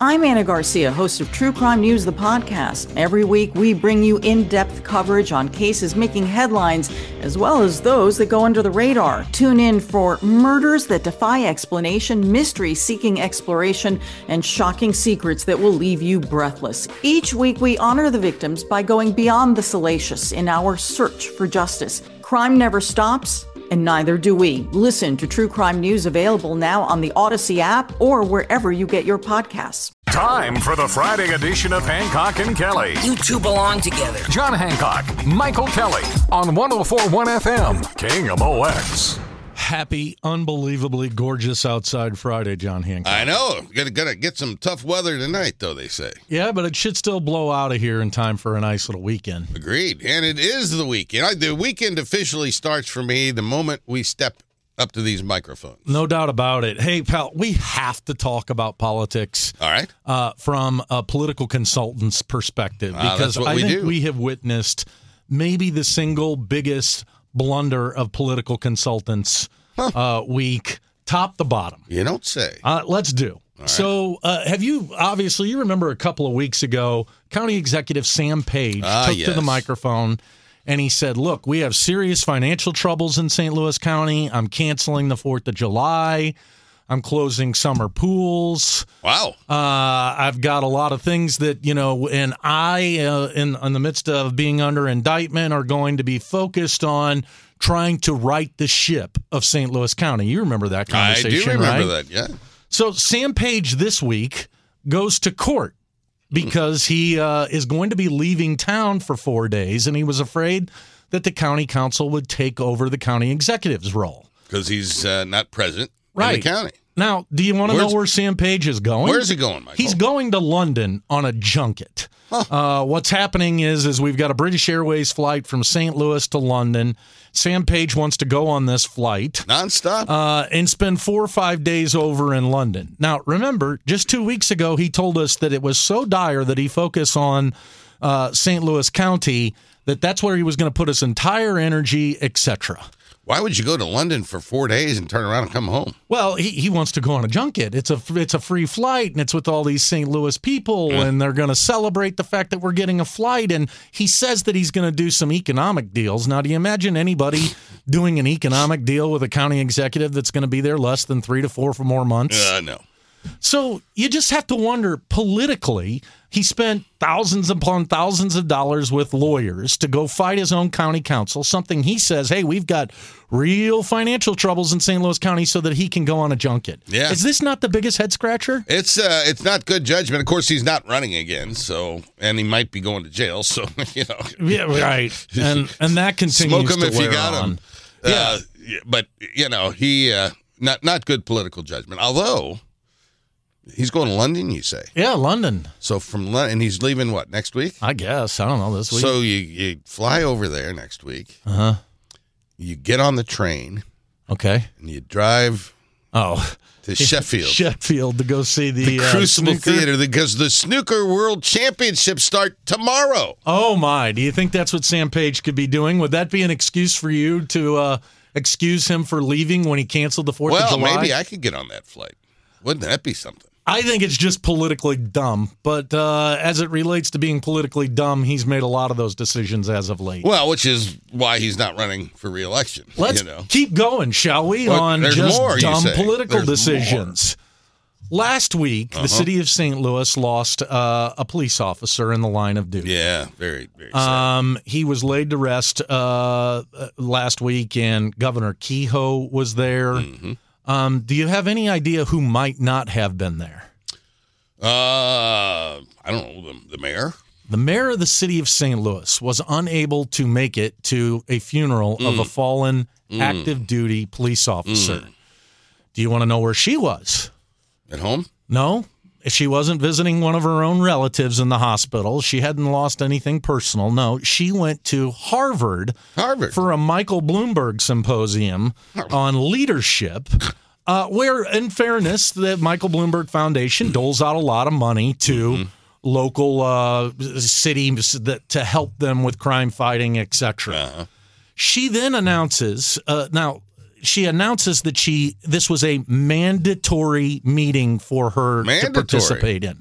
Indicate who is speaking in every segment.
Speaker 1: I'm Anna Garcia, host of True Crime News, the podcast. Every week, we bring you in-depth coverage on cases making headlines, as well as those that go under the radar. Tune in for murders that defy explanation, mystery seeking exploration, and shocking secrets that will leave you breathless. Each week, we honor the victims by going beyond the salacious in our search for justice. Crime never stops, and neither do we. Listen to True Crime News, available now on the Odyssey app or wherever you get your podcasts.
Speaker 2: Time for the Friday edition of Hancock and Kelly.
Speaker 3: You two belong together.
Speaker 2: John Hancock, Michael Kelly on 104.1 FM, KMOX.
Speaker 4: Happy, unbelievably gorgeous outside Friday, John Hancock.
Speaker 5: I know. Gonna get some tough weather tonight, though, they say.
Speaker 4: Yeah, but it should still blow out of here in time for a nice little weekend.
Speaker 5: Agreed. And it is the weekend. The weekend officially starts for me the moment we step up to these microphones.
Speaker 4: No doubt about it. Hey, pal, we have to talk about politics.
Speaker 5: All right.
Speaker 4: From a political consultant's perspective, because
Speaker 5: I think
Speaker 4: we have witnessed maybe the single biggest blunder of political consultants week, top to bottom.
Speaker 5: You don't say.
Speaker 4: Let's do. Right. So you remember a couple of weeks ago, County Executive Sam Page took to the microphone and he said, look, we have serious financial troubles in St. Louis County. I'm canceling the 4th of July. I'm closing summer pools.
Speaker 5: Wow.
Speaker 4: I've got a lot of things that, and I, in the midst of being under indictment, are going to be focused on trying to right the ship of St. Louis County. You remember that conversation,
Speaker 5: I do remember
Speaker 4: right?
Speaker 5: that, yeah.
Speaker 4: So Sam Page this week goes to court because he is going to be leaving town for 4 days, and he was afraid that the county council would take over the county executive's role.
Speaker 5: Because he's not present
Speaker 4: in
Speaker 5: the county.
Speaker 4: Now, do you want to know where Sam Page is going?
Speaker 5: Where's he going, Michael?
Speaker 4: He's going to London on a junket. What's happening is we've got a British Airways flight from St. Louis to London. Sam Page wants to go on this flight.
Speaker 5: Nonstop?
Speaker 4: And spend 4 or 5 days over in London. Now, remember, just 2 weeks ago, he told us that it was so dire that he focused on St. Louis County, that's where he was going to put his entire energy, etc.
Speaker 5: Why would you go to London for 4 days and turn around and come home?
Speaker 4: Well, he wants to go on a junket. It's a free flight, and it's with all these St. Louis people, and they're going to celebrate the fact that we're getting a flight. And he says that he's going to do some economic deals. Now, do you imagine anybody doing an economic deal with a county executive that's going to be there less than 3 to 4 more months?
Speaker 5: No.
Speaker 4: So you just have to wonder, politically, he spent thousands upon thousands of dollars with lawyers to go fight his own county council, something he says, hey, we've got real financial troubles in St. Louis County, so that he can go on a junket.
Speaker 5: Yeah.
Speaker 4: Is this not the biggest head scratcher?
Speaker 5: It's not good judgment. Of course, he's not running again, and he might be going to jail, so,
Speaker 4: Yeah, right. And that continues
Speaker 5: Smoke him if you got
Speaker 4: on.
Speaker 5: him. But, he, not good political judgment, although... He's going to London, you say?
Speaker 4: Yeah, London.
Speaker 5: So from London, and he's leaving, what, next week?
Speaker 4: I guess. I don't know, this week.
Speaker 5: So you fly over there next week.
Speaker 4: Uh-huh.
Speaker 5: You get on the train.
Speaker 4: Okay.
Speaker 5: And you drive to Sheffield.
Speaker 4: Sheffield to go see the
Speaker 5: Crucible
Speaker 4: snooker
Speaker 5: Theater, because the Snooker World Championships start tomorrow.
Speaker 4: Oh, my. Do you think that's what Sam Page could be doing? Would that be an excuse for you to excuse him for leaving when he canceled the 4th of July?
Speaker 5: Well, maybe I could get on that flight. Wouldn't that be something?
Speaker 4: I think it's just politically dumb, but as it relates to being politically dumb, he's made a lot of those decisions as of late.
Speaker 5: Well, which is why he's not running for re-election.
Speaker 4: Let's keep going, shall we, on just dumb political decisions. Last week, the city of St. Louis lost a police officer in the line of duty.
Speaker 5: Yeah, very, very sad.
Speaker 4: He was laid to rest last week, and Governor Kehoe was there. Mm-hmm. Do you have any idea who might not have been there?
Speaker 5: I don't know, the mayor?
Speaker 4: The mayor of the city of St. Louis was unable to make it to a funeral of a fallen active duty police officer. Do you want to know where she was?
Speaker 5: At home?
Speaker 4: No. She wasn't visiting one of her own relatives in the hospital. She hadn't lost anything personal. No, she went to Harvard for a Michael Bloomberg symposium on leadership, where, in fairness, the Michael Bloomberg Foundation doles out a lot of money to local cities to help them with crime fighting, etc. She then announces, she announces that this was a mandatory meeting for her to participate in.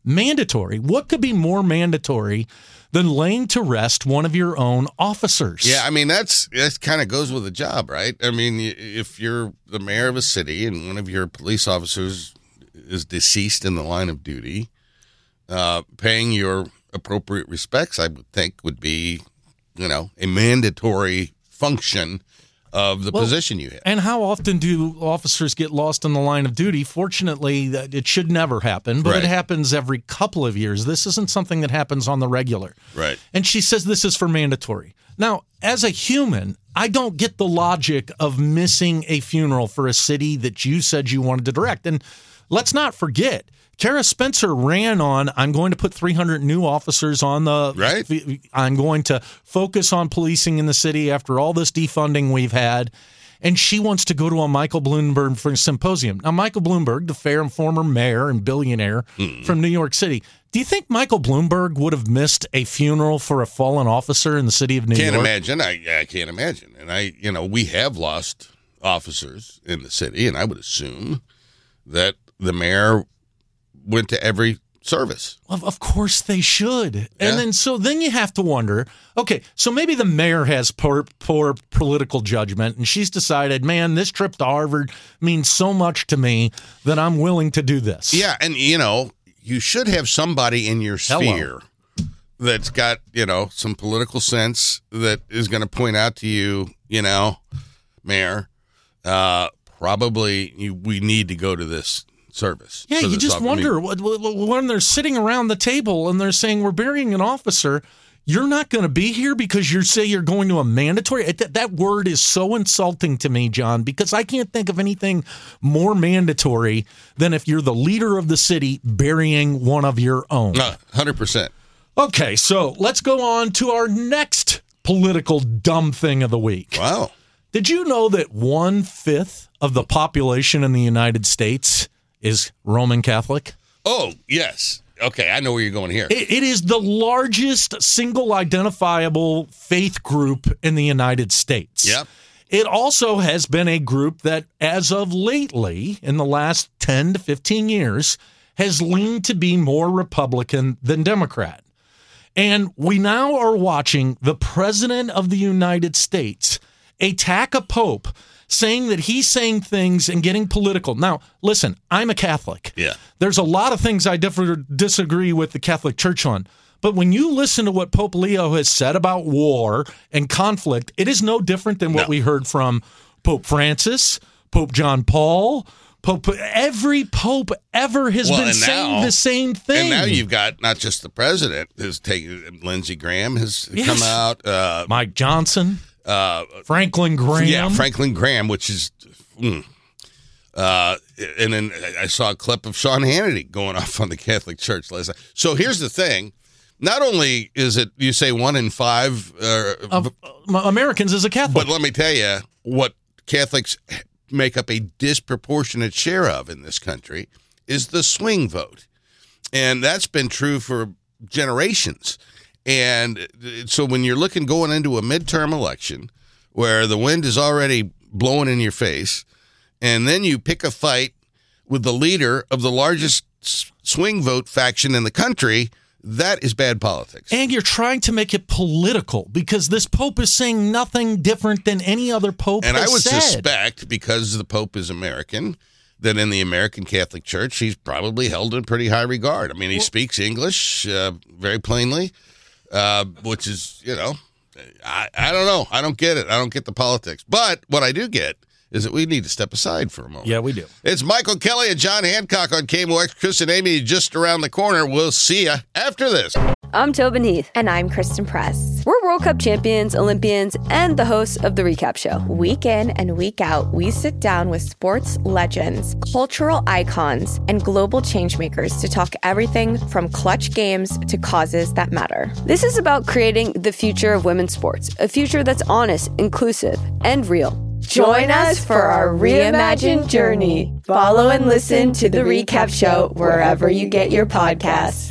Speaker 4: mandatory. What could be more mandatory than laying to rest one of your own officers?
Speaker 5: Yeah, I mean, that kind of goes with the job, right? I mean, if you're the mayor of a city and one of your police officers is deceased in the line of duty, paying your appropriate respects, I would think, would be, a mandatory function of the position you have.
Speaker 4: And how often do officers get lost in the line of duty? Fortunately, it should never happen, but It happens every couple of years. This isn't something that happens on the regular.
Speaker 5: Right.
Speaker 4: And she says this is for mandatory. Now, as a human, I don't get the logic of missing a funeral for a city that you said you wanted to direct. And let's not forget, Kara Spencer ran on, I'm going to put 300 new officers on the...
Speaker 5: Right.
Speaker 4: I'm going to focus on policing in the city after all this defunding we've had. And she wants to go to a Michael Bloomberg symposium. Now, Michael Bloomberg, the fair and former mayor and billionaire from New York City, do you think Michael Bloomberg would have missed a funeral for a fallen officer in the city of New York?
Speaker 5: Can't imagine. I can't imagine. And we have lost officers in the city, and I would assume that the mayor went to every service.
Speaker 4: Of course they should. Yeah. And then you have to wonder, okay, so maybe the mayor has poor political judgment, and she's decided, man, this trip to Harvard means so much to me that I'm willing to do this.
Speaker 5: Yeah, and you should have somebody in your sphere that's got, some political sense that is going to point out to you, Mayor, probably we need to go to this service.
Speaker 4: Yeah, you just wonder when they're sitting around the table and they're saying, we're burying an officer, you're not going to be here because you say you're going to a mandatory. That word is so insulting to me, John, because I can't think of anything more mandatory than if you're the leader of the city burying one of your own.
Speaker 5: 100%.
Speaker 4: Okay, so let's go on to our next political dumb thing of the week.
Speaker 5: Wow.
Speaker 4: Did you know that 1/5 of the population in the United States is Roman Catholic?
Speaker 5: Oh, yes. Okay, I know where you're going here.
Speaker 4: It is the largest single identifiable faith group in the United States.
Speaker 5: Yep.
Speaker 4: It also has been a group that, as of lately, in the last 10 to 15 years, has leaned to be more Republican than Democrat. And we now are watching the President of the United States attack a pope, saying that he's saying things and getting political. Now, listen, I'm a Catholic.
Speaker 5: Yeah.
Speaker 4: There's a lot of things I disagree with the Catholic Church on. But when you listen to what Pope Leo has said about war and conflict, it is no different than what we heard from Pope Francis, Pope John Paul, every pope ever has been saying the same thing.
Speaker 5: And now you've got not just the president who's taken, Lindsey Graham has come out.
Speaker 4: Mike Johnson. Franklin Graham.
Speaker 5: Yeah, Franklin Graham, which is... and then I saw a clip of Sean Hannity going off on the Catholic Church last night. So here's the thing. Not only is it, you say 1 in 5...
Speaker 4: of Americans is a Catholic.
Speaker 5: But let me tell you, what Catholics make up a disproportionate share of in this country is the swing vote. And that's been true for generations. And so when you're going into a midterm election where the wind is already blowing in your face, and then you pick a fight with the leader of the largest swing vote faction in the country, that is bad politics.
Speaker 4: And you're trying to make it political because this pope is saying nothing different than any other pope
Speaker 5: and
Speaker 4: has
Speaker 5: I would
Speaker 4: said.
Speaker 5: suspect, because the pope is American, that in the American Catholic Church, he's probably held in pretty high regard. I mean, he speaks English very plainly. Which is, I don't know. I don't get it. I don't get the politics. But what I do get is that we need to step aside for a moment.
Speaker 4: Yeah, we do.
Speaker 5: It's Michael Kelly and John Hancock on KMOX. Chris and Amy just around the corner. We'll see you after this.
Speaker 3: I'm Tobin Heath. And I'm Kristen Press. We're World Cup champions, Olympians, and the hosts of The Recap Show. Week in and week out, we sit down with sports legends, cultural icons, and global changemakers to talk everything from clutch games to causes that matter. This is about creating the future of women's sports, a future that's honest, inclusive, and real. Join us for our reimagined journey. Follow and listen to The Recap Show wherever you get your podcasts.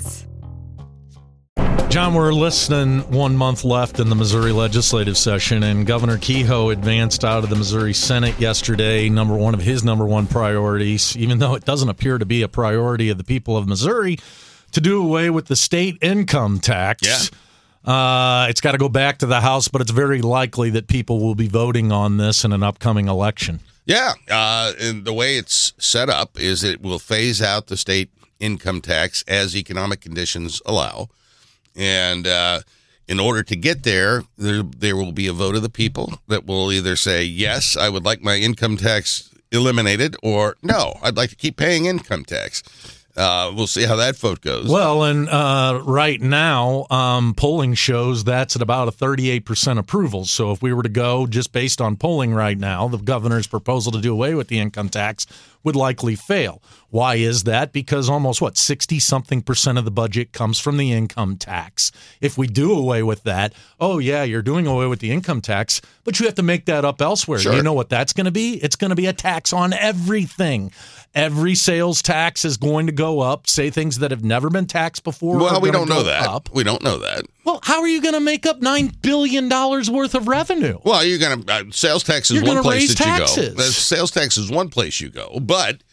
Speaker 4: John, we're listening 1 month left in the Missouri legislative session, and Governor Kehoe advanced out of the Missouri Senate yesterday, one of his number one priorities, even though it doesn't appear to be a priority of the people of Missouri, to do away with the state income tax. It's got to go back to the House, but it's very likely that people will be voting on this in an upcoming election.
Speaker 5: Yeah, and the way it's set up is it will phase out the state income tax as economic conditions allow. And in order to get there will be a vote of the people that will either say, yes, I would like my income tax eliminated, or no, I'd like to keep paying income tax. We'll see how that vote goes.
Speaker 4: Well, and right now, polling shows that's at about a 38% approval. So if we were to go just based on polling right now, the governor's proposal to do away with the income tax would likely fail. Why is that? Because almost, 60-something% of the budget comes from the income tax. If we do away with that, oh, yeah, you're doing away with the income tax, but you have to make that up elsewhere.
Speaker 5: Sure.
Speaker 4: You know what that's going to be? It's going to be a tax on everything. Every sales tax is going to go up, say things that have never been taxed before.
Speaker 5: Well, we don't know that. We don't know that.
Speaker 4: Well, how are you going to make up $9 billion worth of revenue?
Speaker 5: Well, you're going to sales tax is one place that you go. The sales tax is one place you go, but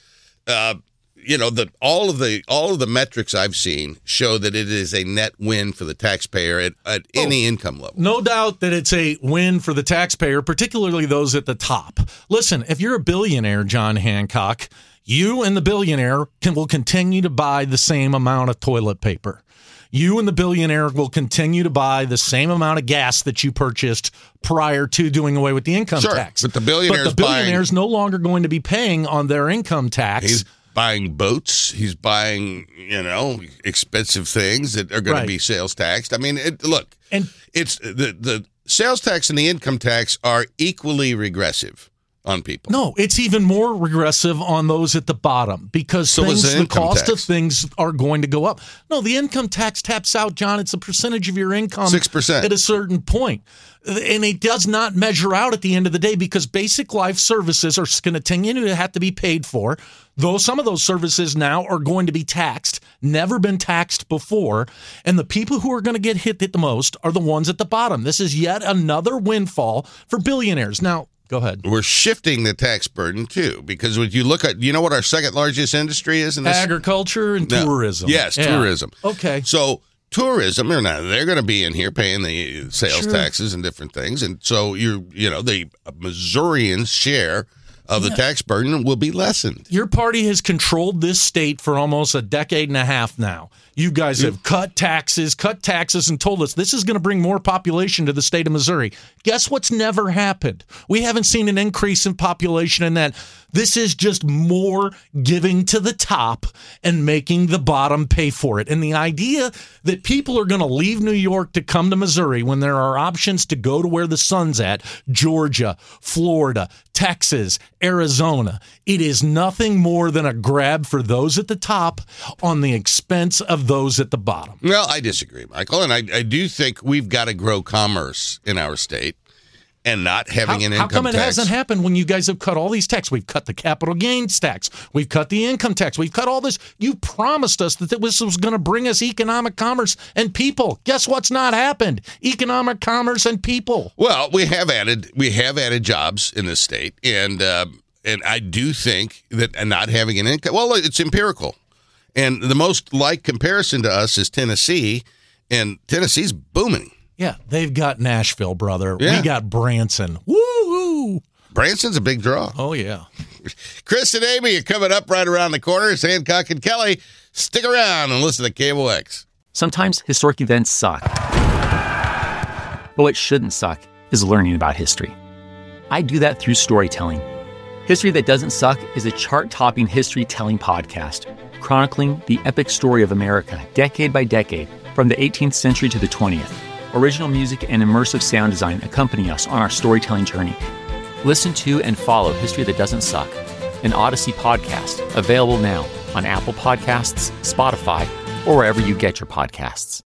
Speaker 5: all of the metrics I've seen show that it is a net win for the taxpayer at any income level.
Speaker 4: No doubt that it's a win for the taxpayer, particularly those at the top. Listen, if you're a billionaire, John Hancock, you and the billionaire will continue to buy the same amount of toilet paper. You and the billionaire will continue to buy the same amount of gas that you purchased prior to doing away with the income tax.
Speaker 5: But the billionaire's
Speaker 4: no longer going to be paying on their income tax.
Speaker 5: He's buying boats. He's buying, expensive things that are going to be sales taxed. I mean, it's the sales tax and the income tax are equally regressive on people.
Speaker 4: No, it's even more regressive on those at the bottom because the cost of things are going to go up. No, the income tax taps out, John. It's a percentage of your income
Speaker 5: 6%
Speaker 4: at a certain point. And it does not measure out at the end of the day because basic life services are going to continue to have to be paid for, though some of those services now are going to be taxed, never been taxed before, and the people who are going to get hit the most are the ones at the bottom. This is yet another windfall for billionaires. Now, go ahead.
Speaker 5: We're shifting the tax burden, too, because when you look at, what our second largest industry is in this?
Speaker 4: Agriculture and tourism.
Speaker 5: Yes, tourism.
Speaker 4: Okay.
Speaker 5: So tourism, they're going to be in here paying the sales taxes and different things. And so the Missourians' share of the tax burden will be lessened.
Speaker 4: Your party has controlled this state for almost a decade and a half now. You guys have cut taxes, and told us this is going to bring more population to the state of Missouri. Guess what's never happened? We haven't seen an increase in population in that. This is just more giving to the top and making the bottom pay for it. And the idea that people are going to leave New York to come to Missouri when there are options to go to where the sun's at, Georgia, Florida, Texas, Arizona, it is nothing more than a grab for those at the top on the expense of those at the bottom.
Speaker 5: Well, I disagree, Michael, and I do think we've got to grow commerce in our state. And not having an income tax.
Speaker 4: How come it hasn't happened when you guys have cut all these taxes? We've cut the capital gains tax. We've cut the income tax. We've cut all this. You promised us that this was going to bring us economic commerce and people. Guess what's not happened? Economic commerce and people.
Speaker 5: Well, we have added jobs in this state, and I do think that not having an income. Well, it's empirical, and the most like comparison to us is Tennessee, and Tennessee's booming.
Speaker 4: Yeah, they've got Nashville, brother. Yeah. We got Branson. Woo-hoo!
Speaker 5: Branson's a big draw.
Speaker 4: Oh, yeah.
Speaker 5: Chris and Amy are coming up right around the corner. It's Hancock and Kelly. Stick around and listen to KMOX.
Speaker 6: Sometimes historic events suck. But what shouldn't suck is learning about history. I do that through storytelling. History That Doesn't Suck is a chart-topping history-telling podcast chronicling the epic story of America decade by decade from the 18th century to the 20th. Original music and immersive sound design accompany us on our storytelling journey. Listen to and follow History That Doesn't Suck, an Odyssey podcast, available now on Apple Podcasts, Spotify, or wherever you get your podcasts.